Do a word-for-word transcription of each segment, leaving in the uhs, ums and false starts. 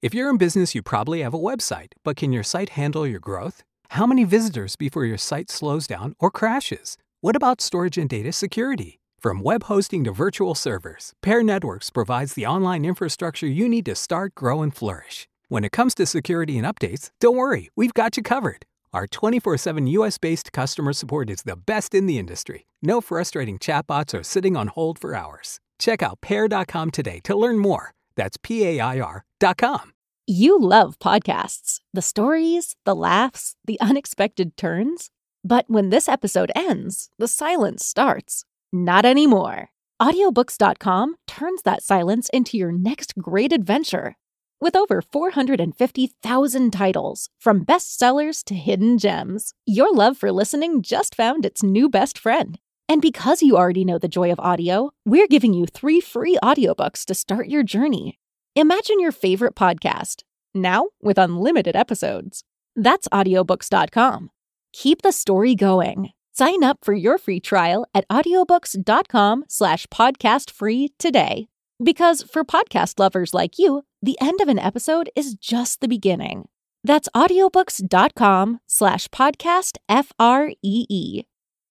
If you're in business, you probably have a website, but can your site handle your growth? How many visitors before your site slows down or crashes? What about storage and data security? From web hosting to virtual servers, Pair Networks provides the online infrastructure you need to start, grow, and flourish. When it comes to security and updates, don't worry, we've got you covered. Our twenty-four seven U S-based customer support is the best in the industry. No frustrating chatbots or sitting on hold for hours. Check out pair dot com today to learn more. That's P A I R dot com. You love podcasts, the stories, the laughs, the unexpected turns. But when this episode ends, the silence starts. Not anymore. Audiobooks dot com turns that silence into your next great adventure. With over four hundred fifty thousand titles, from bestsellers to hidden gems, your love for listening just found its new best friend. And because you already know the joy of audio, we're giving you three free audiobooks to start your journey. Imagine your favorite podcast, now with unlimited episodes. That's audiobooks dot com. Keep the story going. Sign up for your free trial at audiobooks dot com slash podcast free today. Because for podcast lovers like you, the end of an episode is just the beginning. That's audiobooks dot com slash podcast F R E E.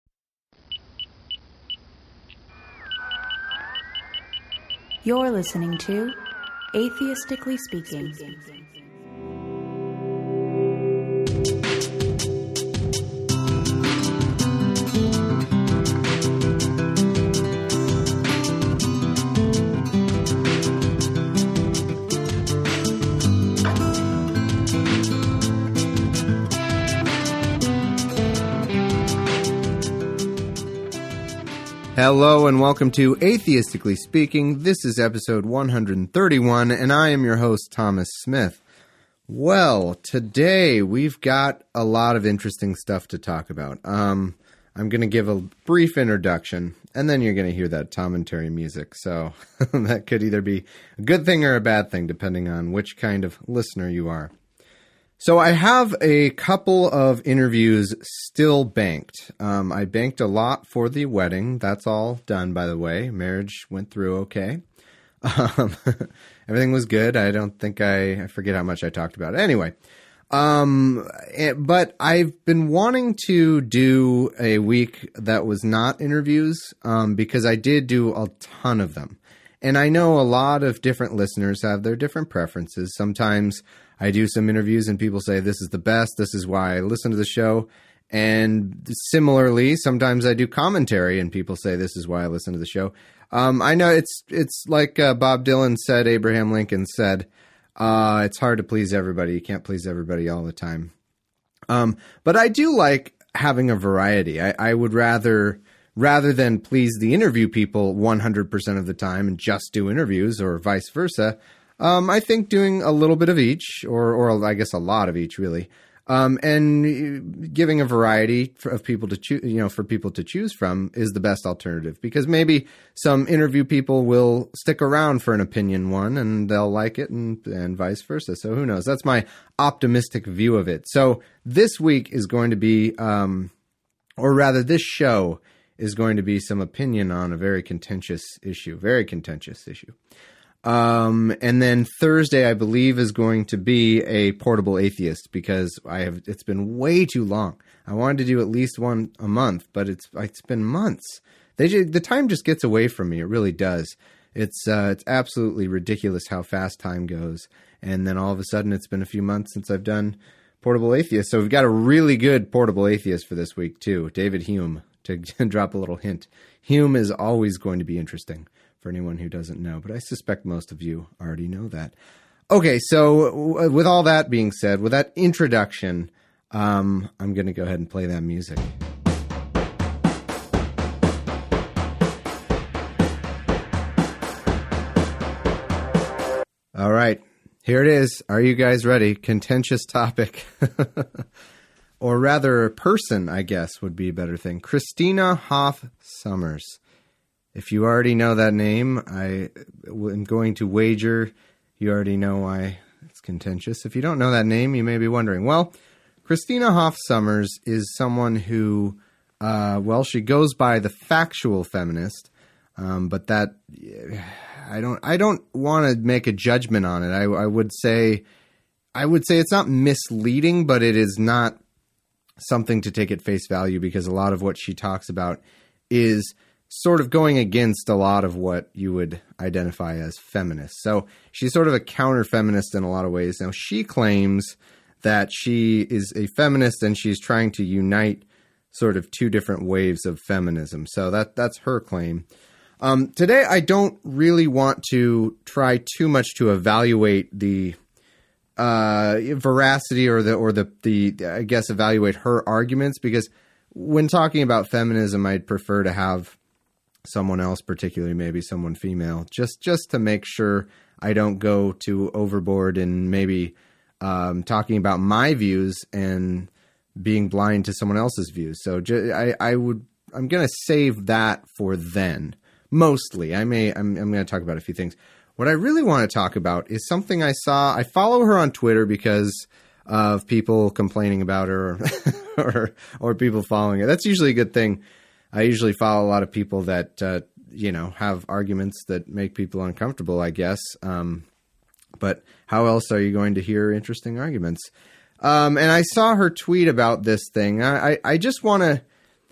You're listening to Atheistically Speaking. Hello and welcome to Atheistically Speaking. This is episode one hundred thirty-one, and I am your host, Thomas Smith. Well, today we've got a lot of interesting stuff to talk about. Um, I'm going to give a brief introduction, and then you're going to hear that Tom and Terry music. So that could either be a good thing or a bad thing, depending on which kind of listener you are. So I have a couple of interviews still banked. Um, I banked a lot for the wedding. That's all done, by the way. Marriage went through okay. Um, everything was good. I don't think I, I forget how much I talked about it. Anyway, um, it, but I've been wanting to do a week that was not interviews um, because I did do a ton of them. And I know a lot of different listeners have their different preferences. Sometimes I do some interviews and people say, this is the best, this is why I listen to the show. And similarly, sometimes I do commentary and people say, this is why I listen to the show. Um, I know it's it's like uh, Bob Dylan said, Abraham Lincoln said, uh, it's hard to please everybody. You can't please everybody all the time. Um, but I do like having a variety. I, I would rather... Rather than please the interview people one hundred percent of the time and just do interviews or vice versa, um, I think doing a little bit of each, or or I guess a lot of each really, um, and giving a variety of people to choose, you know, for people to choose from is the best alternative. Because maybe some interview people will stick around for an opinion one and they'll like it, and and vice versa. So who knows? That's my optimistic view of it. So this week is going to be, um, or rather, this show is going to be some opinion on a very contentious issue, very contentious issue. Um, and then Thursday, I believe, is going to be a portable atheist because I have, it's been way too long. I wanted to do at least one a month, but it's, it's been months. They just, the time just gets away from me. It really does. It's, uh, it's absolutely ridiculous how fast time goes. And then all of a sudden it's been a few months since I've done portable atheist. So we've got a really good portable atheist for this week too. David Hume. To drop a little hint, Hume is always going to be interesting for anyone who doesn't know, but I suspect most of you already know that. Okay, so with all that being said, with that introduction, um, I'm going to go ahead and play that music. All right, here it is. Are you guys ready? Contentious topic. Or rather, a person, I guess, would be a better thing. Christina Hoff Sommers. If you already know that name, I am going to wager you already know why it's contentious. If you don't know that name, you may be wondering. Well, Christina Hoff Sommers is someone who, uh, well, she goes by the factual feminist, um, but that I don't I don't want to make a judgment on it. I, I would say I would say it's not misleading, but it is not something to take at face value, because a lot of what she talks about is sort of going against a lot of what you would identify as feminist. So she's sort of a counter-feminist in a lot of ways. Now, she claims that she is a feminist and she's trying to unite sort of two different waves of feminism. So that that's her claim. Um, today, I don't really want to try too much to evaluate the uh, veracity or the or the the I guess evaluate her arguments, because when talking about feminism, I'd prefer to have someone else, particularly maybe someone female, just just to make sure I don't go too overboard in maybe um, talking about my views and being blind to someone else's views. So j- I, I would I'm going to save that for then. Mostly, I may I'm I'm going to talk about a few things. What I really want to talk about is something I saw. I follow her on Twitter because of people complaining about her, or, or or people following her. That's usually a good thing. I usually follow a lot of people that uh, you know have arguments that make people uncomfortable, I guess. Um, but how else are you going to hear interesting arguments? Um, and I saw her tweet about this thing. I I, I just want to.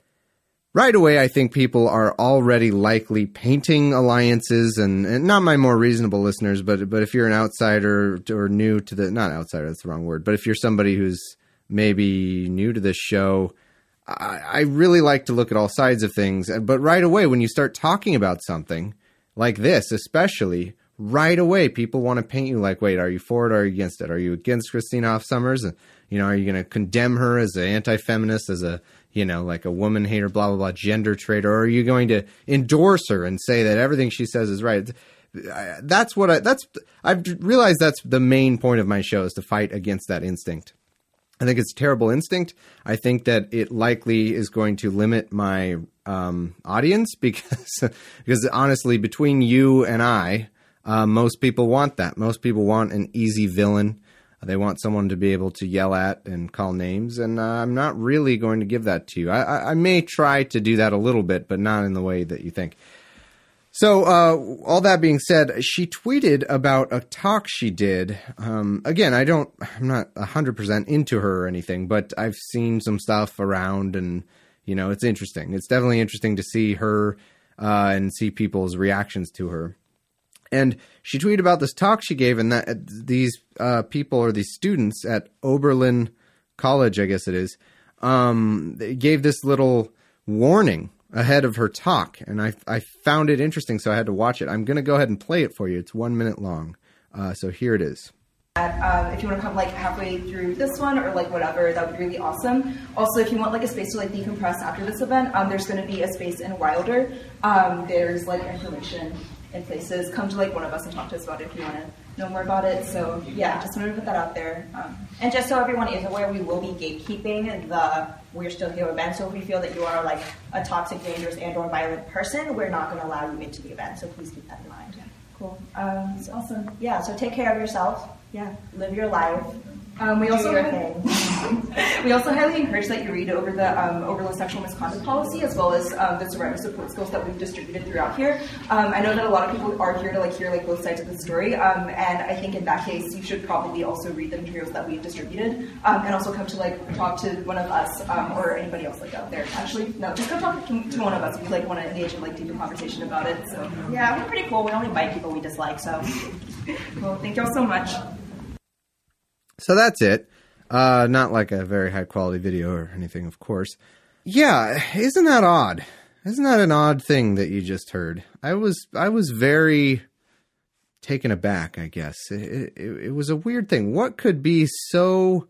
Right away, I think people are already likely painting alliances, and, and not my more reasonable listeners, but but if you're an outsider or new to the, not outsider, that's the wrong word, but if you're somebody who's maybe new to this show, I, I really like to look at all sides of things. But right away, when you start talking about something like this, especially, right away, people want to paint you like, wait, are you for it or are you against it? Are you against Christina Hoff Sommers? You know, are you going to condemn her as an anti-feminist, as a, you know, like a woman hater, blah, blah, blah, gender traitor? Or are you going to endorse her and say that everything she says is right? That's what I, that's, I've realized that's the main point of my show, is to fight against that instinct. I think it's a terrible instinct. I think that it likely is going to limit my um, audience because, because honestly, between you and I, uh, most people want that. Most people want an easy villain. They want someone to be able to yell at and call names, and uh, I'm not really going to give that to you. I, I, I may try to do that a little bit, but not in the way that you think. So uh, all that being said, she tweeted about a talk she did. Um, again, I don't, I'm not one hundred percent into her or anything, but I've seen some stuff around, and, you know, it's interesting. It's definitely interesting to see her uh, and see people's reactions to her. And she tweeted about this talk she gave, and that these uh, people, or these students at Oberlin College, I guess it is, um, they gave this little warning ahead of her talk. And I, I found it interesting, so I had to watch it. I'm going to go ahead and play it for you. It's one minute long. Uh, so here it is. Um, if you want to come like halfway through this one or like whatever, that would be really awesome. Also, if you want like a space to like decompress after this event, um, there's going to be a space in Wilder. Um, there's like information in places. Come to like one of us and talk to us about it if you want to know more about it. So yeah, just wanted to put that out there. Um, and just so everyone is aware, we will be gatekeeping the We're Still Here event. So if we feel that you are like a toxic, dangerous, and or violent person, we're not going to allow you into the event. So please keep that in mind. Yeah, cool. Um, it's awesome. Yeah. So take care of yourself. Yeah. Live your life. Um, we Do also your have, thing. we also highly encourage that you read over the um, Oberlin sexual misconduct policy, as well as um, the survivor support skills that we've distributed throughout here. Um, I know that a lot of people are here to like hear like both sides of the story, um, and I think in that case you should probably also read the materials that we've distributed, um, and also come to like talk to one of us um, or anybody else like out there. Actually, no, just come talk to, to one of us if you like want to engage in like deeper conversation about it. So yeah, we're pretty cool. We only bite people we dislike. So well, thank you all so much. So that's it. Uh, not like a very high quality video or anything, of course. Yeah, isn't that odd? Isn't that an odd thing that you just heard? I was I was very taken aback, I guess. It, it, it was a weird thing. What could be so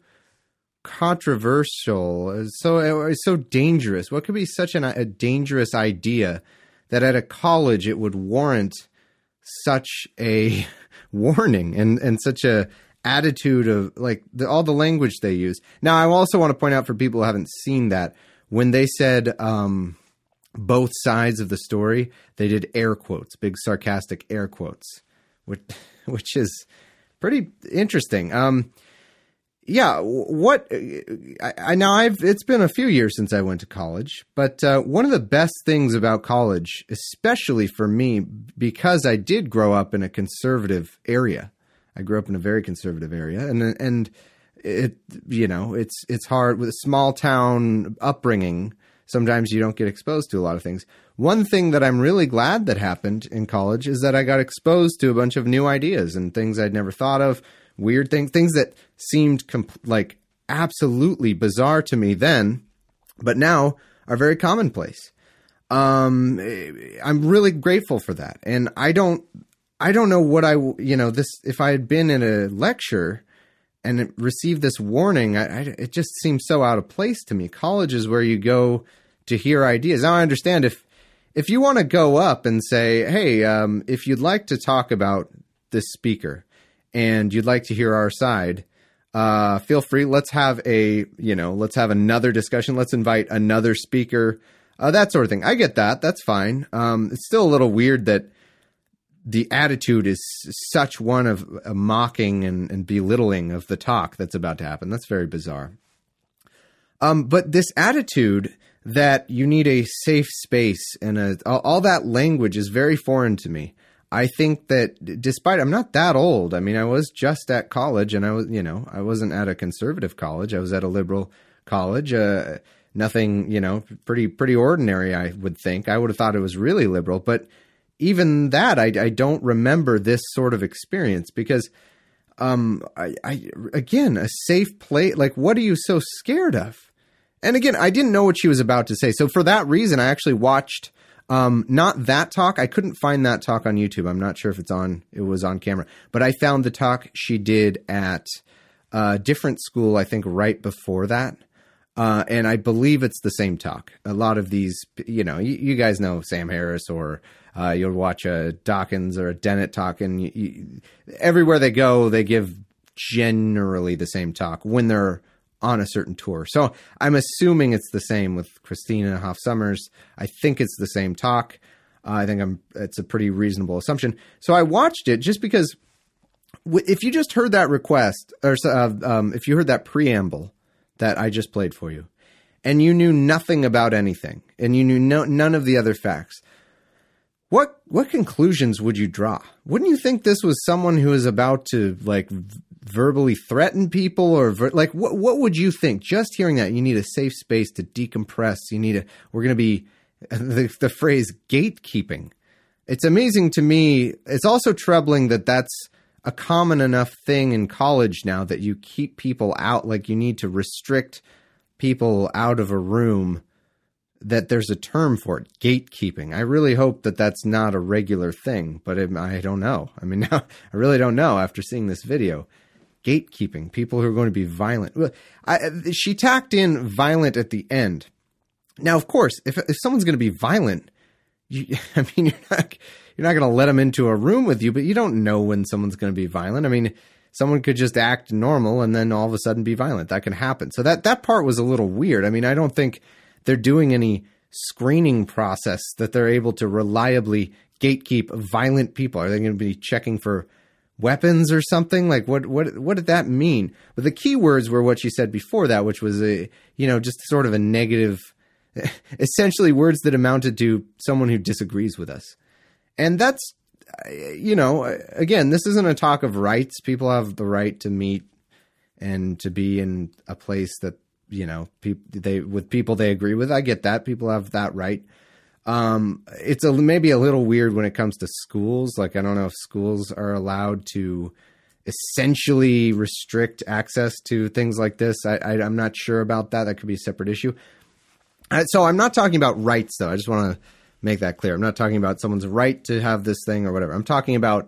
controversial, so so dangerous? What could be such an, a dangerous idea that at a college it would warrant such a warning and, and such a attitude of like the, all the language they use. Now, I also want to point out for people who haven't seen that, when they said um, both sides of the story, they did air quotes, big sarcastic air quotes, which which is pretty interesting. Um, yeah, what I, I now I've it's been a few years since I went to college, but uh, one of the best things about college, especially for me, because I did grow up in a conservative area. I grew up in a very conservative area, and and it you know it's it's hard with a small town upbringing. Sometimes you don't get exposed to a lot of things. One thing that I'm really glad that happened in college is that I got exposed to a bunch of new ideas and things I'd never thought of, weird things, things that seemed comp- like absolutely bizarre to me then, but now are very commonplace. Um, I'm really grateful for that. And I don't, I don't know what I, you know, this, if I had been in a lecture and received this warning, I, I, it just seems so out of place to me. College is where you go to hear ideas. Now I understand if, if you want to go up and say, hey, um, if you'd like to talk about this speaker and you'd like to hear our side, uh, feel free. Let's have a, you know, let's have another discussion. Let's invite another speaker, uh, that sort of thing. I get that. That's fine. Um, it's still a little weird that the attitude is such one of a mocking and, and belittling of the talk that's about to happen. That's very bizarre. Um, but this attitude that you need a safe space and a, all, all that language is very foreign to me. I think that despite I'm not that old. I mean, I was just at college and I was, you know, I wasn't at a conservative college. I was at a liberal college. Uh, nothing, you know, pretty, pretty ordinary, I would think. I would have thought it was really liberal, but even that, I, I don't remember this sort of experience because, um, I, I, again, a safe place, like, what are you so scared of? And again, I didn't know what she was about to say. So for that reason, I actually watched, um, not that talk. I couldn't find that talk on YouTube. I'm not sure if it's on, it was on camera, but I found the talk she did at a different school, I think right before that. Uh, and I believe it's the same talk. A lot of these, you know, you, you guys know Sam Harris or, Uh, you'll watch a Dawkins or a Dennett talk, and you, you, everywhere they go, they give generally the same talk when they're on a certain tour. So I'm assuming it's the same with Christina Hoff Sommers. I think it's the same talk. Uh, I think I'm. It's a pretty reasonable assumption. So I watched it just because w- if you just heard that request, or uh, um, if you heard that preamble that I just played for you, and you knew nothing about anything, and you knew no, none of the other facts, What what conclusions would you draw? Wouldn't you think this was someone who is about to like v- verbally threaten people or ver- like what what would you think? Just hearing that, you need a safe space to decompress. You need a we're going to be the, the phrase gatekeeping. It's amazing to me. It's also troubling that that's a common enough thing in college now that you keep people out, like you need to restrict people out of a room. That there's a term for it, gatekeeping. I really hope that that's not a regular thing, but it, I don't know. I mean, now I really don't know after seeing this video. Gatekeeping, people who are going to be violent. I, she tacked in violent at the end. Now, of course, if if someone's going to be violent, you, I mean, you're not you're not going to let them into a room with you, but you don't know when someone's going to be violent. I mean, someone could just act normal and then all of a sudden be violent. That can happen. So that that part was a little weird. I mean, I don't think they're doing any screening process that they're able to reliably gatekeep violent people. Are they going to be checking for weapons or something? Like what, what, what did that mean? But the key words were what she said before that, which was a, you know, just sort of a negative, essentially words that amounted to someone who disagrees with us. And that's, you know, again, this isn't a talk of rights. People have the right to meet and to be in a place that, you know, people they with people they agree with. I get that. People have that right. Um, it's a, maybe a little weird when it comes to schools. Like, I don't know if schools are allowed to essentially restrict access to things like this. I, I, I'm not sure about that. That could be a separate issue. Uh, so I'm not talking about rights, though. I just want to make that clear. I'm not talking about someone's right to have this thing or whatever. I'm talking about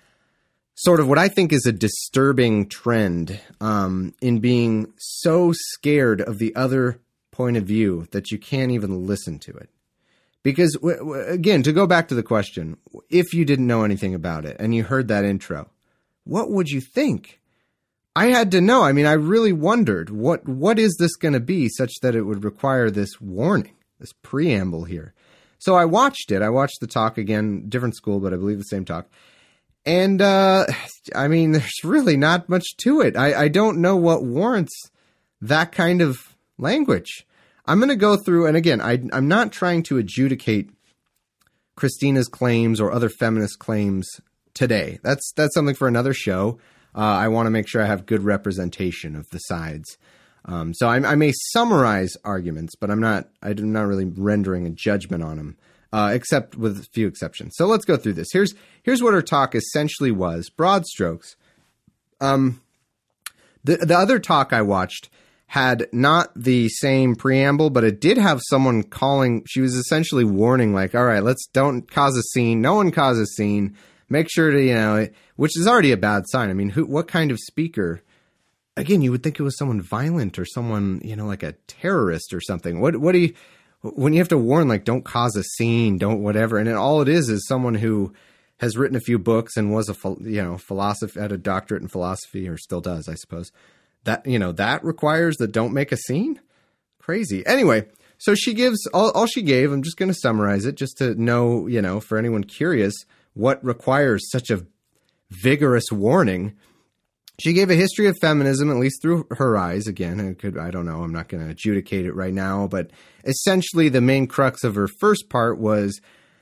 sort of what I think is a disturbing trend um, in being so scared of the other point of view that you can't even listen to it. Because, w- w- again, to go back to the question, if you didn't know anything about it and you heard that intro, what would you think? I had to know. I mean, I really wondered, what what is this going to be such that it would require this warning, this preamble here? So I watched it. I watched the talk again, different school, but I believe the same talk. And, uh, I mean, there's really not much to it. I, I don't know what warrants that kind of language. I'm going to go through, and again, I, I'm not trying to adjudicate Christina's claims or other feminist claims today. That's that's something for another show. Uh, I want to make sure I have good representation of the sides. Um, so I, I may summarize arguments, but I'm not I'm not really rendering a judgment on them. Uh, except with a few exceptions. So let's go through this. Here's here's what her talk essentially was, broad strokes. Um, the the other talk I watched had not the same preamble, but it did have someone calling. She was essentially warning, like, all right, let's don't cause a scene. No one cause a scene. Make sure to, you know, which is already a bad sign. I mean, who, what kind of speaker? Again, you would think it was someone violent or someone, you know, like a terrorist or something. What what do you? When you have to warn, like, don't cause a scene, don't whatever. And it, all it is is someone who has written a few books and was a, you know, philosopher, had a doctorate in philosophy, or still does, I suppose. That, you know, that requires that don't make a scene? Crazy. Anyway, so she gives, all, all she gave, I'm just going to summarize it just to know, you know, for anyone curious, what requires such a vigorous warning. She gave a history of feminism, at least through her eyes. Again, I could, I don't know, I'm not going to adjudicate it right now, but essentially the main crux of her first part was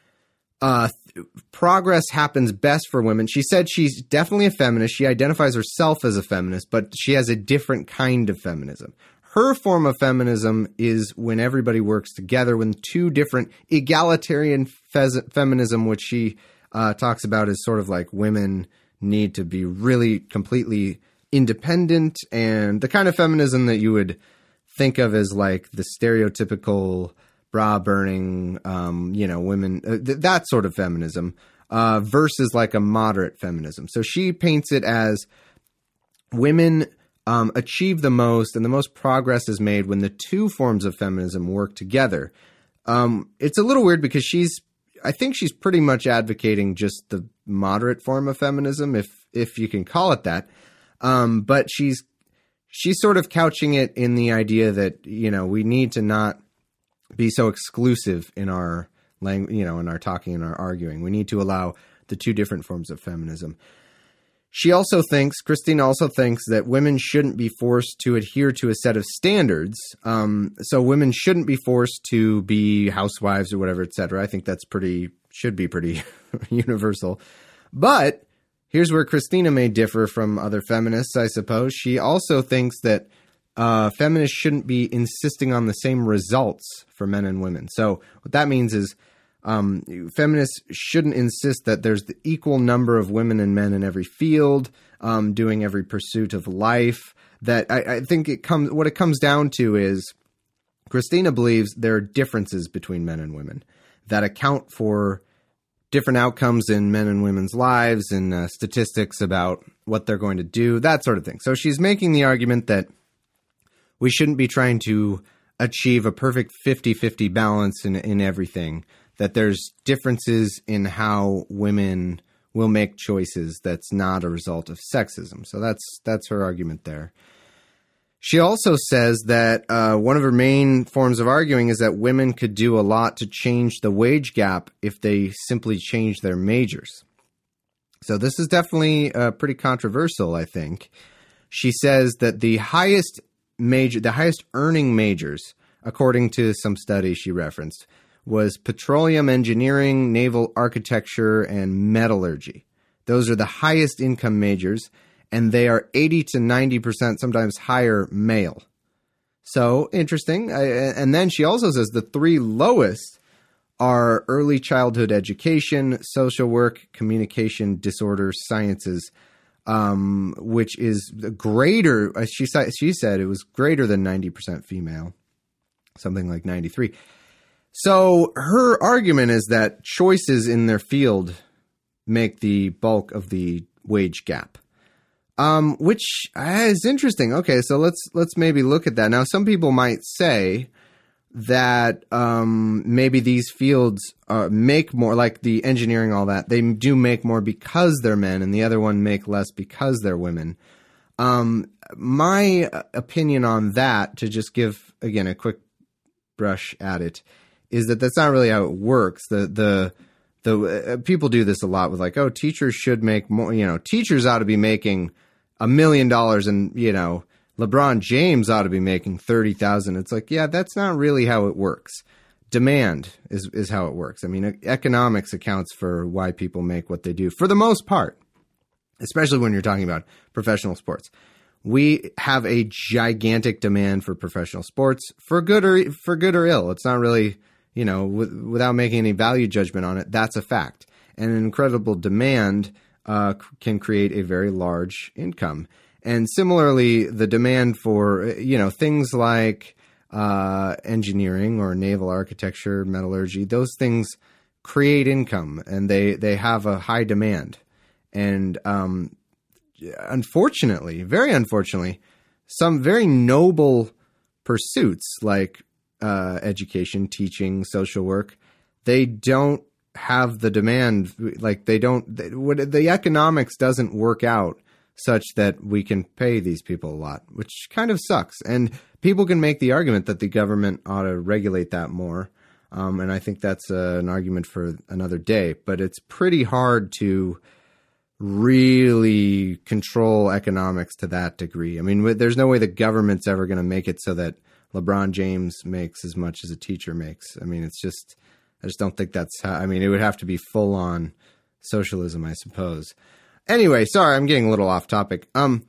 uh, th- progress happens best for women. She said she's definitely a feminist. She identifies herself as a feminist, but she has a different kind of feminism. Her form of feminism is when everybody works together, when two different egalitarian fe- feminism, which she uh, talks about as sort of like women need to be really completely independent, and the kind of feminism that you would think of as like the stereotypical bra burning, um, you know, women, uh, th- that sort of feminism, uh, versus like a moderate feminism. So she paints it as women um, achieve the most and the most progress is made when the two forms of feminism work together. Um, it's a little weird because she's, I think she's pretty much advocating just the moderate form of feminism, if if you can call it that. Um, but she's she's sort of couching it in the idea that, you know, we need to not be so exclusive in our language, you know, in our talking and our arguing. We need to allow the two different forms of feminism. She also thinks, Christina also thinks that women shouldn't be forced to adhere to a set of standards. Um, so women shouldn't be forced to be housewives or whatever, et cetera. I think that's pretty, should be pretty universal. But here's where Christina may differ from other feminists, I suppose. She also thinks that uh, feminists shouldn't be insisting on the same results for men and women. So what that means is, Um, feminists shouldn't insist that there's the equal number of women and men in every field, um, doing every pursuit of life. That I, I think it comes, what it comes down to is Christina believes there are differences between men and women that account for different outcomes in men and women's lives and uh, statistics about what they're going to do, that sort of thing. So she's making the argument that we shouldn't be trying to achieve a perfect fifty-fifty balance in, in everything. That there's differences in how women will make choices that's not a result of sexism. So that's that's her argument there. She also says that uh, one of her main forms of arguing is that women could do a lot to change the wage gap if they simply change their majors. So this is definitely uh, pretty controversial, I think. She says that the highest major, the highest earning majors, according to some studies she referenced, was petroleum engineering, naval architecture, and metallurgy. Those are the highest income majors, and they are eighty to ninety percent, sometimes higher, male. So, interesting. I, and then she also says the three lowest are early childhood education, social work, communication disorder sciences, um, which is greater, she, she said it was greater than ninety percent female, something like ninety-three. So her argument is that choices in their field make the bulk of the wage gap, um, which is interesting. Okay, so let's let's maybe look at that. Now, some people might say that um, maybe these fields uh, make more, like the engineering, all that, they do make more because they're men, and the other one make less because they're women. Um, my opinion on that, to just give, again, a quick brush at it, is that that's not really how it works. The the the uh, people do this a lot with like, oh, teachers should make more, you know, teachers ought to be making a million dollars and, you know, LeBron James ought to be making thirty thousand. It's like, yeah, that's not really how it works. Demand is, is how it works. I mean, economics accounts for why people make what they do for the most part, especially when you're talking about professional sports. We have a gigantic demand for professional sports for good or for good or ill. It's not really, you know, w- without making any value judgment on it. That's a fact. And an incredible demand uh, can create a very large income. And similarly, the demand for, you know, things like uh, engineering or naval architecture, metallurgy, those things create income and they, they have a high demand. And um, unfortunately, very unfortunately, some very noble pursuits like uh, education, teaching, social work, they don't have the demand. Like they don't, they, what, the economics doesn't work out such that we can pay these people a lot, which kind of sucks. And people can make the argument that the government ought to regulate that more. Um, and I think that's uh, an argument for another day, but it's pretty hard to really control economics to that degree. I mean, there's no way the government's ever going to make it so that LeBron James makes as much as a teacher makes. I mean, it's just, I just don't think that's how, I mean, it would have to be full on socialism, I suppose. Anyway, sorry, I'm getting a little off topic. Um,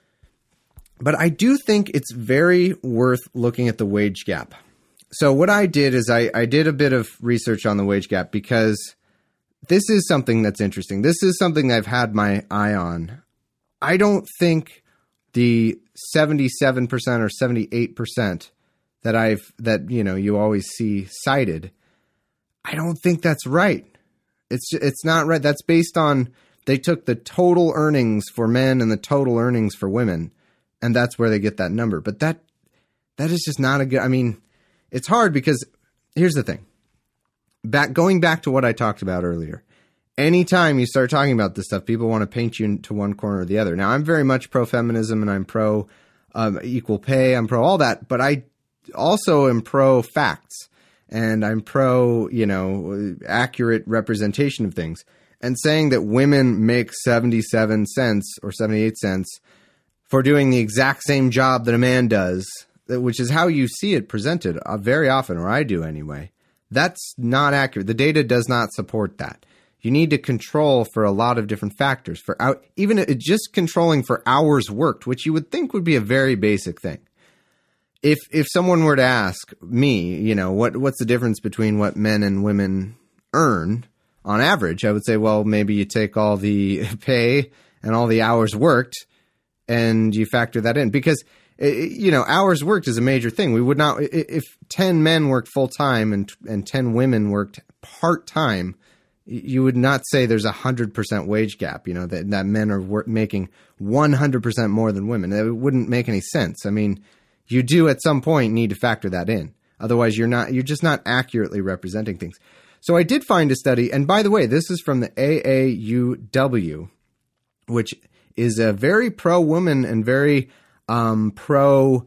but I do think it's very worth looking at the wage gap. So what I did is I, I did a bit of research on the wage gap because this is something that's interesting. This is something I've had my eye on. I don't think the seventy-seven percent or seventy-eight percent that I've, that, you know, you always see cited, I don't think that's right. It's, it's not right. That's based on, they took the total earnings for men and the total earnings for women, and that's where they get that number. But that, that is just not a good, I mean, it's hard because here's the thing. Back going back to what I talked about earlier, anytime you start talking about this stuff, people want to paint you into one corner or the other. Now, I'm very much pro-feminism and I'm pro um, equal pay. I'm pro all that, but I also am pro facts and I'm pro, you know, accurate representation of things. And saying that women make seventy-seven cents or seventy-eight cents for doing the exact same job that a man does, which is how you see it presented uh, very often, or I do anyway. That's not accurate. The data does not support that. You need to control for a lot of different factors. For out, even just controlling for hours worked, which you would think would be a very basic thing. If if someone were to ask me, you know, what what's the difference between what men and women earn on average, I would say, well, maybe you take all the pay and all the hours worked and you factor that in because, you know, hours worked is a major thing. We would not, if ten men worked full time and, and ten women worked part time, you would not say there's a hundred percent wage gap, you know, that, that men are work, making one hundred percent more than women. It wouldn't make any sense. I mean, you do at some point need to factor that in. Otherwise you're not, you're just not accurately representing things. So I did find a study, and by the way, this is from the A A U W, which is a very pro-woman and very um, pro-wage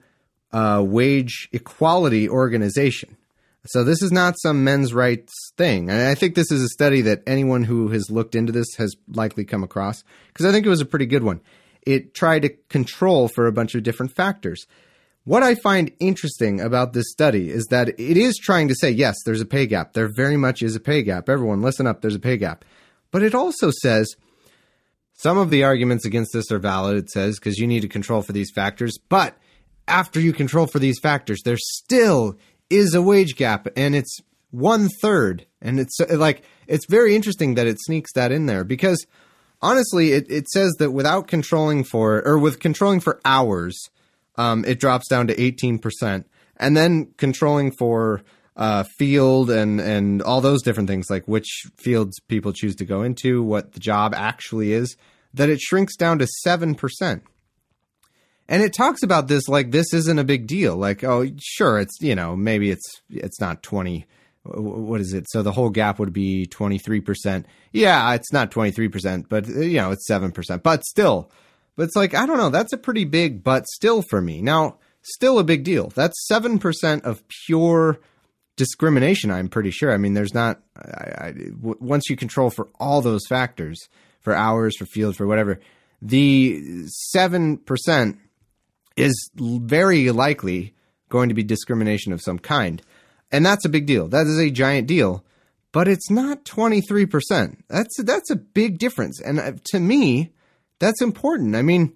uh, equality organization. So this is not some men's rights thing. And I think this is a study that anyone who has looked into this has likely come across, because I think it was a pretty good one. It tried to control for a bunch of different factors. What I find interesting about this study is that it is trying to say, yes, there's a pay gap. There very much is a pay gap. Everyone, listen up, there's a pay gap. But it also says some of the arguments against this are valid, it says, because you need to control for these factors. But after you control for these factors, there still is a wage gap, and it's one third. And it's like, it's very interesting that it sneaks that in there because honestly, it, it says that without controlling for, or with controlling for hours, Um, it drops down to eighteen percent. And then controlling for uh, field and, and all those different things, like which fields people choose to go into, what the job actually is, that it shrinks down to seven percent. And it talks about this like this isn't a big deal. Like, oh, sure, it's, you know, maybe it's it's not twenty. What is it? So the whole gap would be twenty-three percent. Yeah, it's not twenty-three percent, but, you know, it's seven percent. But still. But it's like, I don't know, that's a pretty big but still for me. Now, still a big deal. That's seven percent of pure discrimination, I'm pretty sure. I mean, there's not, I, I, w- once you control for all those factors, for hours, for field, for whatever, the seven percent is very likely going to be discrimination of some kind. And that's a big deal. That is a giant deal. But it's not twenty-three percent. That's, that's a big difference. And uh, to me, that's important. I mean,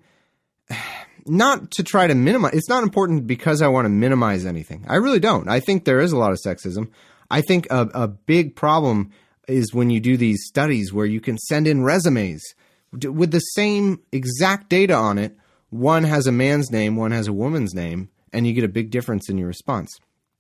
not to try to minimize. It's not important because I want to minimize anything. I really don't. I think there is a lot of sexism. I think a, a big problem is when you do these studies where you can send in resumes with the same exact data on it. One has a man's name, one has a woman's name, and you get a big difference in your response.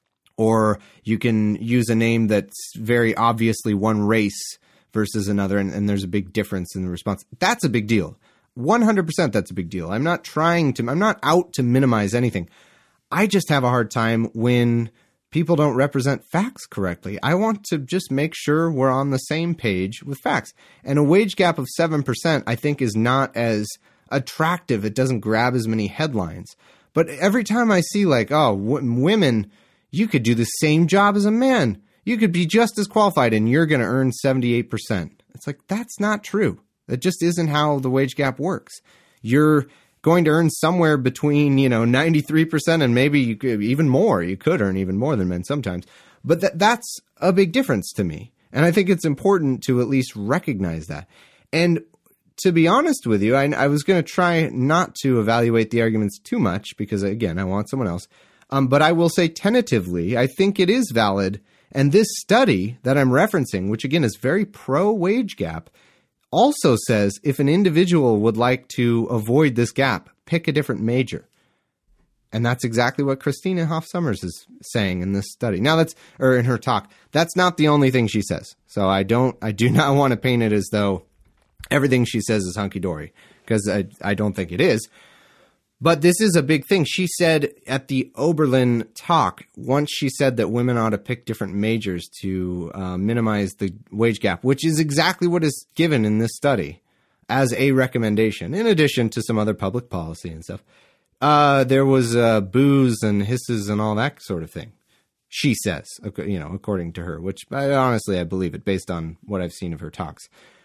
Or you can use a name that's very obviously one race versus another, and, and there's a big difference in the response. That's a big deal. one hundred percent that's a big deal. I'm not trying to, I'm not out to minimize anything. I just have a hard time when people don't represent facts correctly. I want to just make sure we're on the same page with facts. And a wage gap of seven percent, I think, is not as attractive. It doesn't grab as many headlines. But every time I see like, oh, w- women, you could do the same job as a man. You could be just as qualified and you're going to earn seventy-eight percent. It's like, that's not true. That just isn't how the wage gap works. You're going to earn somewhere between, you know, ninety-three percent and maybe you could, even more. You could earn even more than men sometimes. But that that's a big difference to me. And I think it's important to at least recognize that. And to be honest with you, I, I was going to try not to evaluate the arguments too much because, again, I want someone else. Um, but I will say tentatively, I think it is valid. And this study that I'm referencing, which again is very pro-wage gap, also says if an individual would like to avoid this gap, pick a different major. And that's exactly what Christina Hoff Sommers is saying in this study. Now that's, or in her talk, that's not the only thing she says. So I don't, I do not want to paint it as though everything she says is hunky-dory, because I, I don't think it is. But this is a big thing. She said at the Oberlin talk, once she said that women ought to pick different majors to uh, minimize the wage gap, which is exactly what is given in this study as a recommendation, in addition to some other public policy and stuff. Uh, there was uh, boos and hisses and all that sort of thing. She says, you know, according to her, which I, honestly, I believe it based on what I've seen of her talks.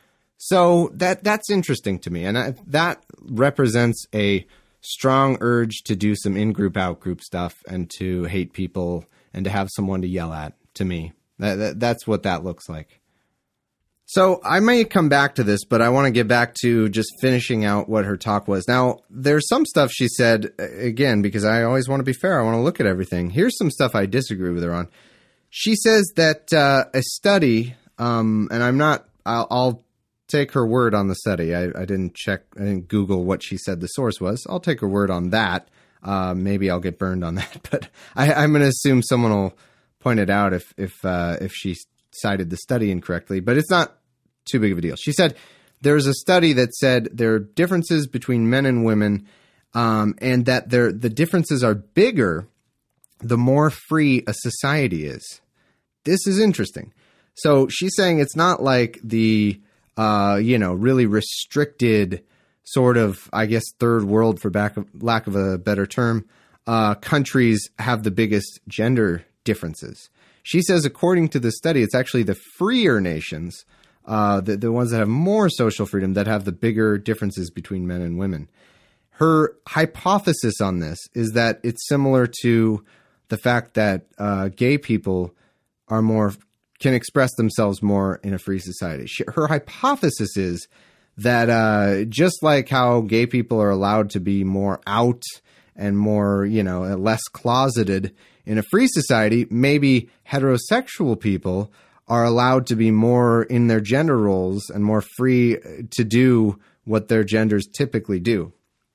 So that that's interesting to me. And I, that represents a strong urge to do some in-group, out-group stuff and to hate people and to have someone to yell at, to me. That, that, that's what that looks like. So I may come back to this, but I want to get back to just finishing out what her talk was. Now, there's some stuff she said, again, because I always want to be fair. I want to look at everything. Here's some stuff I disagree with her on. She says that uh, a study, um, and I'm not, I'll, I'll take her word on the study. I, I didn't check, I didn't Google what she said the source was. I'll take her word on that. Uh, maybe I'll get burned on that, but I, I'm going to assume someone will point it out if if uh, if she cited the study incorrectly. But it's not too big of a deal. She said there's a study that said there are differences between men and women, um, and that there the differences are bigger the more free a society is. This is interesting. So she's saying it's not like the Uh, you know, really restricted sort of, I guess, third world, for back of, lack of a better term, uh, countries have the biggest gender differences. She says, according to the study, it's actually the freer nations, uh, the, the ones that have more social freedom, that have the bigger differences between men and women. Her hypothesis on this is that it's similar to the fact that uh, gay people are more can express themselves more in a free society. She, her hypothesis is that uh, just like how gay people are allowed to be more out and more, you know, less closeted in a free society, maybe heterosexual people are allowed to be more in their gender roles and more free to do what their genders typically do.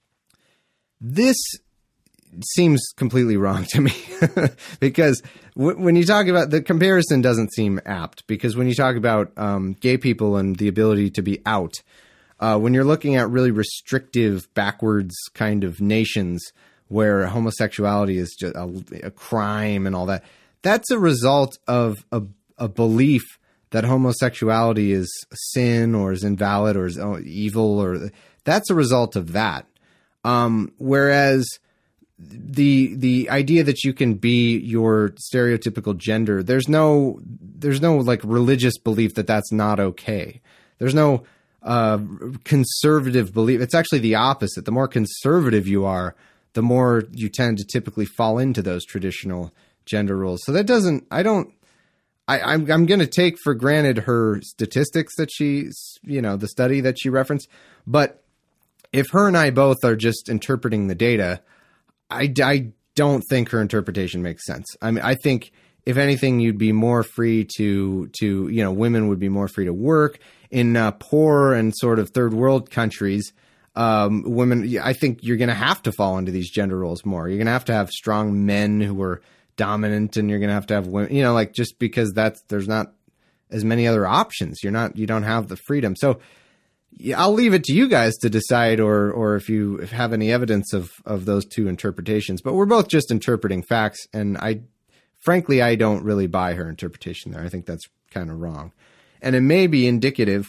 This seems completely wrong to me because w- when you talk about the comparison doesn't seem apt, because when you talk about um, gay people and the ability to be out, uh, when you're looking at really restrictive, backwards kind of nations where homosexuality is just a, a crime and all that, that's a result of a, a belief that homosexuality is a sin or is invalid or is evil, or that's a result of that. Um, whereas the the idea that you can be your stereotypical gender, there's no there's no like religious belief that that's not okay. There's no uh, conservative belief. It's actually the opposite. The more conservative you are, the more you tend to typically fall into those traditional gender roles. So that doesn't, I don't, I, I'm, I'm going to take for granted her statistics that she's, you know, the study that she referenced. But if her and I both are just interpreting the data, I, I don't think her interpretation makes sense. I mean, I think if anything, you'd be more free to, to, you know, women would be more free to work in uh, poor and sort of third world countries. Um, women, I think you're going to have to fall into these gender roles more. You're going to have to have strong men who are dominant, and you're going to have to have women, you know, like just because that's, there's not as many other options. You're not, you don't have the freedom. So yeah, I'll leave it to you guys to decide, or, or if you have any evidence of, of those two interpretations, but we're both just interpreting facts. And I, frankly, I don't really buy her interpretation there. I think that's kind of wrong. And it may be indicative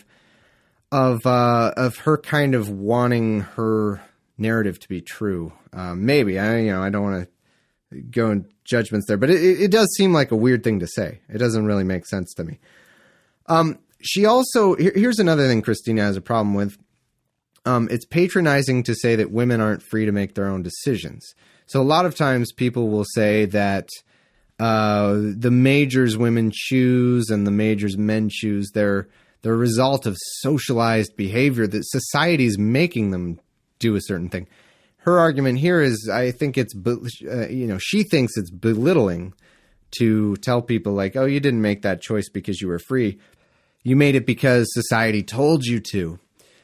of uh, of her kind of wanting her narrative to be true. Um, maybe. I you know I don't want to go in judgments there, but it, it does seem like a weird thing to say. It doesn't really make sense to me. Um, she also here, here's another thing Christina has a problem with. Um, it's patronizing to say that women aren't free to make their own decisions. So a lot of times people will say that uh, the majors women choose and the majors men choose, they're they're a result of socialized behavior that society's making them do a certain thing. Her argument here is, I think it's, uh, you know, she thinks it's belittling to tell people like, oh, you didn't make that choice because you were free. You made it because society told you to.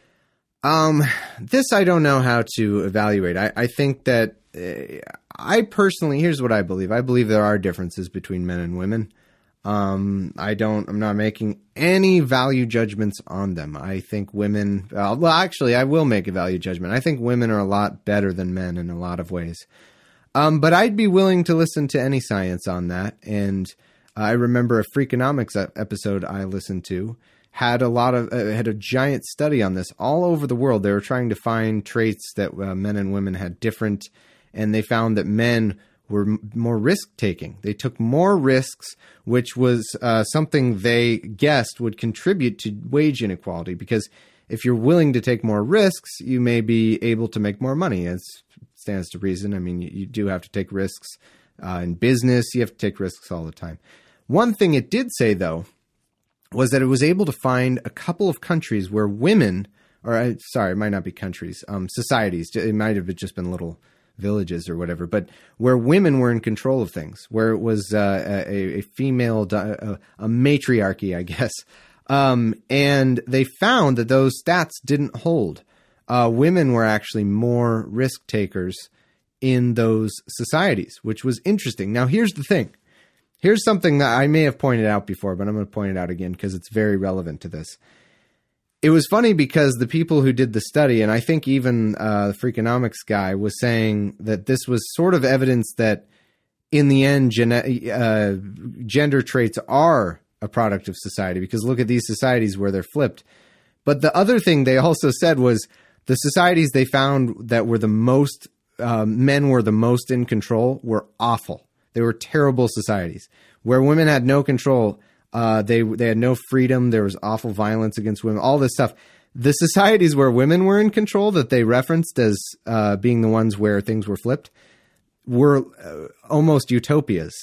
Um, this I don't know how to evaluate. I, I think that uh, I personally, here's what I believe. I believe there are differences between men and women. Um, I don't, I'm not making any value judgments on them. I think women, uh, well, actually, I will make a value judgment. I think women are a lot better than men in a lot of ways. Um, but I'd be willing to listen to any science on that. And uh, I remember a Freakonomics episode I listened to had a lot of, uh, had a giant study on this all over the world. They were trying to find traits that uh, men and women had different, and they found that men were m- more risk-taking. They took more risks, which was uh, something they guessed would contribute to wage inequality, because if you're willing to take more risks, you may be able to make more money, as stands to reason. I mean, you, you do have to take risks uh, in business. You have to take risks all the time. One thing it did say, though, was that it was able to find a couple of countries where women, or uh, sorry, it might not be countries, um, societies. It might have just been little villages or whatever, but where women were in control of things, where it was uh, a, a female, a, a matriarchy, I guess. Um, and they found that those stats didn't hold. Uh, women were actually more risk takers in those societies, which was interesting. Now, here's the thing. Here's something that I may have pointed out before, but I'm going to point it out again because it's very relevant to this. It was funny because the people who did the study, and I think even uh, the Freakonomics guy was saying that this was sort of evidence that in the end, gene- uh, gender traits are a product of society, because look at these societies where they're flipped. But the other thing they also said was the societies they found that were the most, um, men were the most in control were awful. They were terrible societies where women had no control. Uh, they they had no freedom. There was awful violence against women, all this stuff. The societies where women were in control that they referenced as uh, being the ones where things were flipped were uh, almost utopias.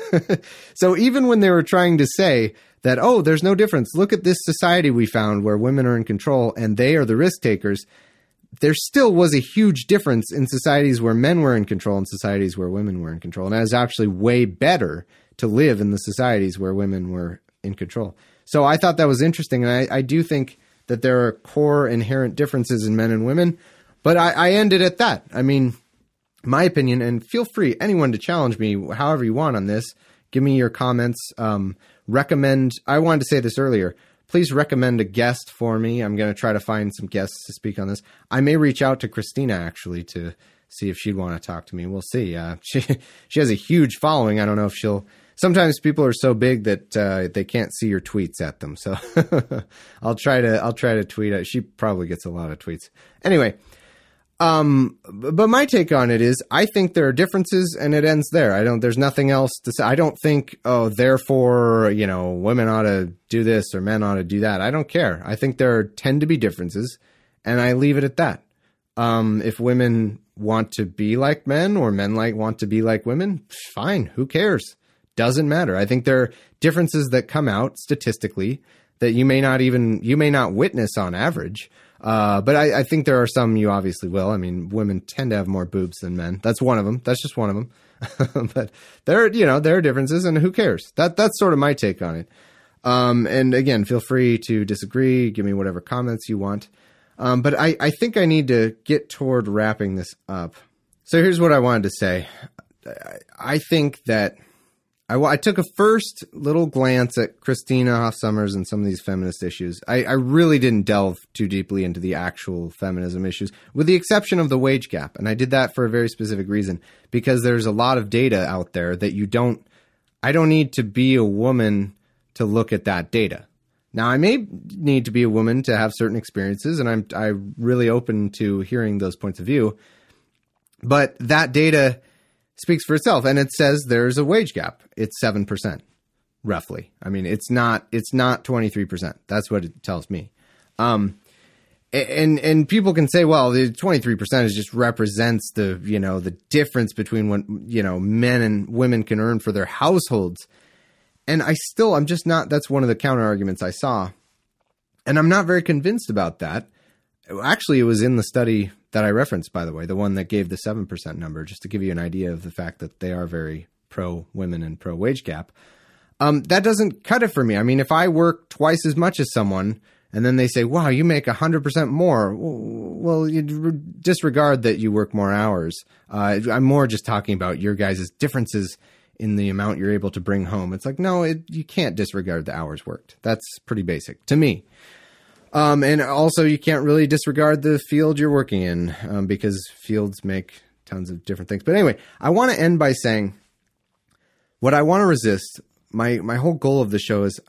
So even when they were trying to say that, oh, there's no difference, look at this society we found where women are in control and they are the risk takers, there still was a huge difference in societies where men were in control and societies where women were in control. And it was actually way better to live in the societies where women were in control. So I thought that was interesting. And I, I do think that there are core inherent differences in men and women, but I, I ended at that. I mean, my opinion, and feel free, anyone, to challenge me however you want on this. Give me your comments. Um, recommend, I wanted to say this earlier, please recommend a guest for me. I'm going to try to find some guests to speak on this. I may reach out to Christina, actually, to see if she'd want to talk to me. We'll see. Uh, she she has a huge following. I don't know if she'll... Sometimes people are so big that uh, they can't see your tweets at them. So I'll try to I'll try to tweet. She probably gets a lot of tweets. Anyway, Um, but my take on it is, I think there are differences, and it ends there. I don't. There's nothing else to say. I don't think, oh, therefore, you know, women ought to do this or men ought to do that. I don't care. I think there tend to be differences, and I leave it at that. Um, if women want to be like men or men like want to be like women, fine. Who cares? Doesn't matter. I think there are differences that come out statistically that you may not even you may not witness on average. Uh, but I, I think there are some you obviously will. I mean, women tend to have more boobs than men. That's one of them. That's just one of them. But there, are, you know, there are differences, and who cares? That that's sort of my take on it. Um, and again, feel free to disagree. Give me whatever comments you want. Um, but I, I think I need to get toward wrapping this up. So here's what I wanted to say. I, I think that I, I took a first little glance at Christina Hoff Sommers and some of these feminist issues. I, I really didn't delve too deeply into the actual feminism issues, with the exception of the wage gap. And I did that for a very specific reason, because there's a lot of data out there that you don't, I don't need to be a woman to look at that data. Now, I may need to be a woman to have certain experiences, and I'm I'm really open to hearing those points of view. But that data speaks for itself, and it says there's a wage gap. It's seven percent, roughly. I mean, it's not it's not twenty-three percent. That's what it tells me. Um, and and people can say, well, the twenty-three percent is just represents the, you know, the difference between what, you know, men and women can earn for their households. And I still, I'm just not, that's one of the counter arguments I saw. And I'm not very convinced about that. Actually, it was in the study that I referenced, by the way, the one that gave the seven percent number, just to give you an idea of the fact that they are very pro-women and pro-wage gap. Um, that doesn't cut it for me. I mean, if I work twice as much as someone, and then they say, wow, you make one hundred percent more, well, you disregard that you work more hours. Uh, I'm more just talking about your guys' differences in the amount you're able to bring home. It's like, no, it, you can't disregard the hours worked. That's pretty basic to me. Um, and also, you can't really disregard the field you're working in, um, because fields make tons of different things. But anyway, I want to end by saying what I want to resist. My, my whole goal of the show is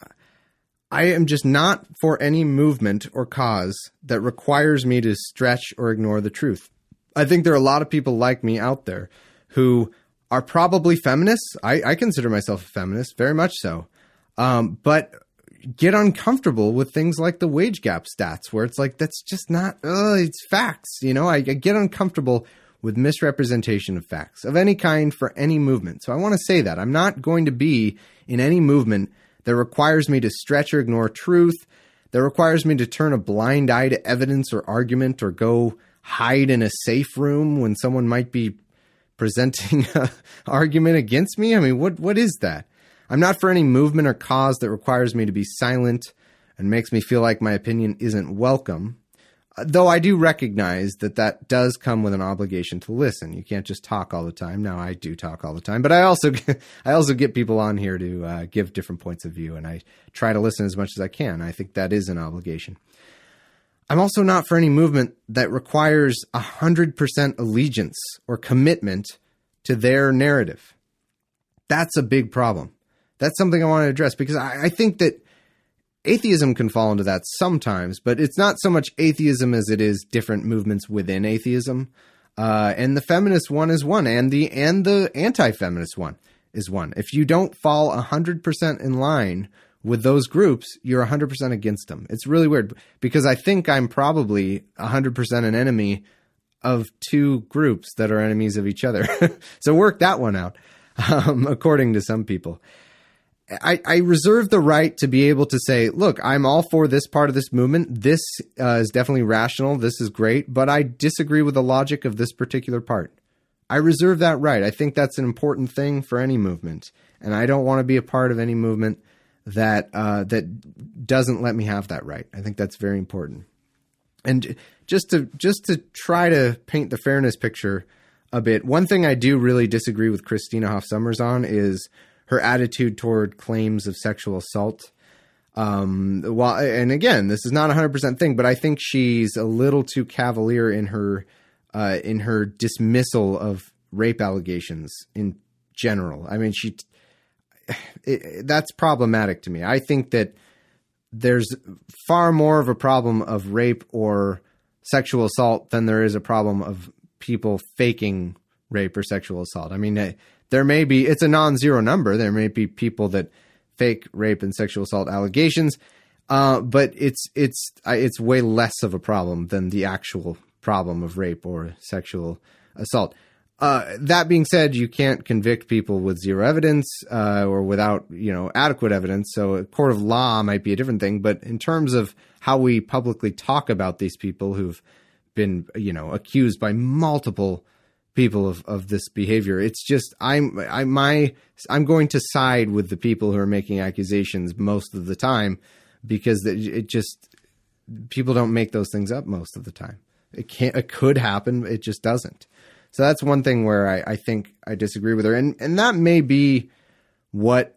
I am just not for any movement or cause that requires me to stretch or ignore the truth. I think there are a lot of people like me out there who are probably feminists. I, I consider myself a feminist, very much so. Um, but get uncomfortable with things like the wage gap stats, where it's like, that's just not, uh, it's facts. You know, I, I get uncomfortable with misrepresentation of facts of any kind for any movement. So I want to say that I'm not going to be in any movement that requires me to stretch or ignore truth, that requires me to turn a blind eye to evidence or argument, or go hide in a safe room when someone might be presenting an argument against me. I mean, what what is that? I'm not for any movement or cause that requires me to be silent and makes me feel like my opinion isn't welcome. Though I do recognize that that does come with an obligation to listen. You can't just talk all the time. Now, I do talk all the time, but I also I also get people on here to uh, give different points of view, and I try to listen as much as I can. I think that is an obligation. I'm also not for any movement that requires one hundred percent allegiance or commitment to their narrative. That's a big problem. That's something I want to address, because I, I think that atheism can fall into that sometimes, but it's not so much atheism as it is different movements within atheism. Uh, and the feminist one is one, and the and the anti-feminist one is one. If you don't fall one hundred percent in line with those groups, you're one hundred percent against them. It's really weird, because I think I'm probably one hundred percent an enemy of two groups that are enemies of each other. So work that one out, um, according to some people. I, I reserve the right to be able to say, look, I'm all for this part of this movement. This uh, is definitely rational. This is great, but I disagree with the logic of this particular part. I reserve that right. I think that's an important thing for any movement, and I don't want to be a part of any movement that uh, that doesn't let me have that right. I think that's very important. And just to just to try to paint the fairness picture a bit, one thing I do really disagree with Christina Hoff Sommers on is her attitude toward claims of sexual assault. Um, while, and again, this is not a one hundred percent thing, but I think she's a little too cavalier in her uh, in her dismissal of rape allegations in general. I mean, she it, that's problematic to me. I think that there's far more of a problem of rape or sexual assault than there is a problem of people faking rape or sexual assault. I mean, there may be, it's a non-zero number. There may be people that fake rape and sexual assault allegations, uh, but it's it's it's way less of a problem than the actual problem of rape or sexual assault. Uh, that being said, you can't convict people with zero evidence uh, or without, you know, adequate evidence. So a court of law might be a different thing. But in terms of how we publicly talk about these people who've been, you know, accused by multiple people of, of this behavior, it's just I'm I my I'm going to side with the people who are making accusations most of the time, because it, it just people don't make those things up most of the time. It can't. It could happen. It just doesn't. So that's one thing where I, I think I disagree with her. And and that may be what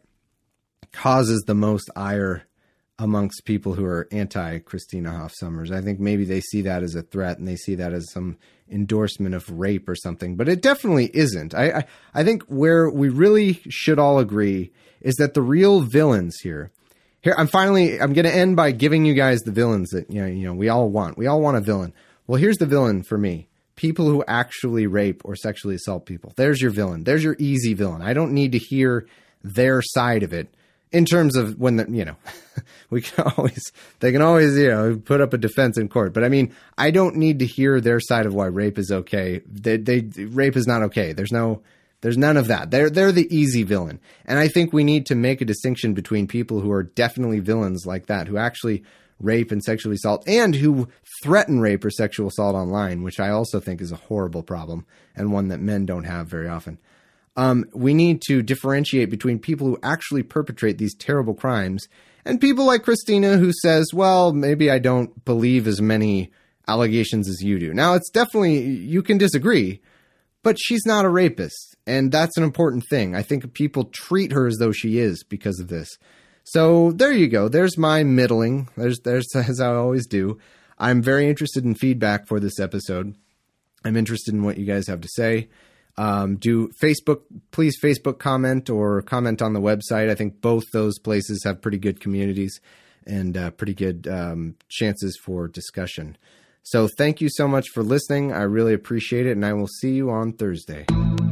causes the most ire amongst people who are anti-Christina Hoff Sommers. I think maybe they see that as a threat and they see that as some endorsement of rape or something. But it definitely isn't. I, I, I think where we really should all agree is that the real villains here, here I'm finally, I'm going to end by giving you guys the villains that, you know, you know, we all want. We all want a villain. Well, here's the villain for me. People who actually rape or sexually assault people. There's your villain. There's your easy villain. I don't need to hear their side of it in terms of when the, you know, we can always, they can always, you know, put up a defense in court. But I mean, I don't need to hear their side of why rape is okay. They, they, rape is not okay. There's no, there's none of that. They're, they're the easy villain. And I think we need to make a distinction between people who are definitely villains like that, who actually rape and sexually assault, and who threaten rape or sexual assault online, which I also think is a horrible problem and one that men don't have very often. Um, we need to differentiate between people who actually perpetrate these terrible crimes and people like Christina, who says, well, maybe I don't believe as many allegations as you do. Now, it's definitely, you can disagree, but she's not a rapist. And that's an important thing. I think people treat her as though she is because of this. So there you go. There's my middling. There's, there's, as I always do. I'm very interested in feedback for this episode. I'm interested in what you guys have to say. Um, do Facebook, please Facebook comment or comment on the website. I think both those places have pretty good communities and uh, pretty good um, chances for discussion. So thank you so much for listening. I really appreciate it. And I will see you on Thursday.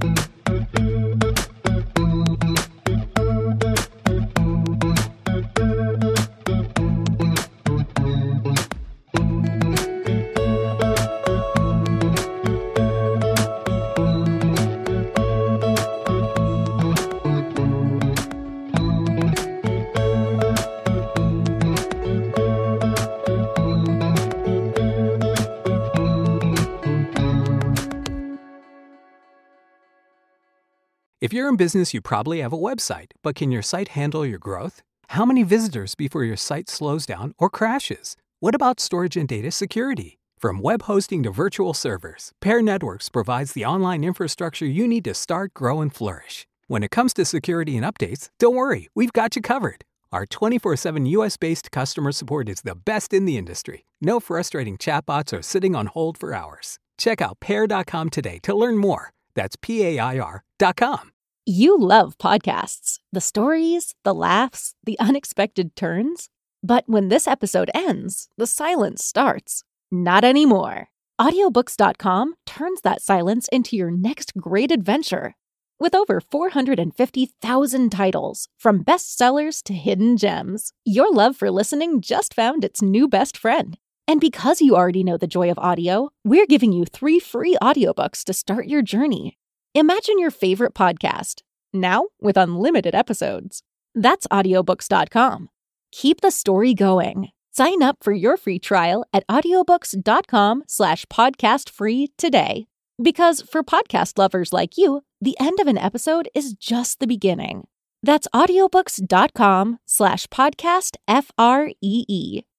If you're in business, you probably have a website, but can your site handle your growth? How many visitors before your site slows down or crashes? What about storage and data security? From web hosting to virtual servers, Pair Networks provides the online infrastructure you need to start, grow, and flourish. When it comes to security and updates, don't worry, we've got you covered. Our twenty-four seven U S-based customer support is the best in the industry. No frustrating chatbots or sitting on hold for hours. Check out pair dot com today to learn more. That's P A I R dot com. You love podcasts, the stories, the laughs, the unexpected turns. But when this episode ends, the silence starts. Not anymore. Audiobooks dot com turns that silence into your next great adventure. With over four hundred fifty thousand titles, from bestsellers to hidden gems, your love for listening just found its new best friend. And because you already know the joy of audio, we're giving you three free audiobooks to start your journey. Imagine your favorite podcast, now with unlimited episodes. That's audiobooks dot com. Keep the story going. Sign up for your free trial at audiobooks dot com slash podcast free today. Because for podcast lovers like you, the end of an episode is just the beginning. That's audiobooks dot com slash podcast F R E E.